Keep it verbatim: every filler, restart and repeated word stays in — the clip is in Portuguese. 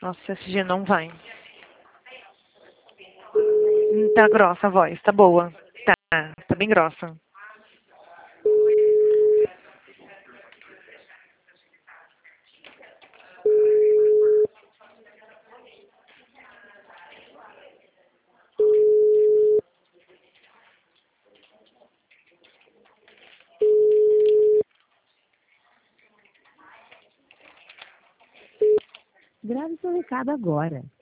Nossa, esse G não vai. Hum, Tá grossa a voz, tá boa. Tá, tá bem grossa. Grave seu recado agora.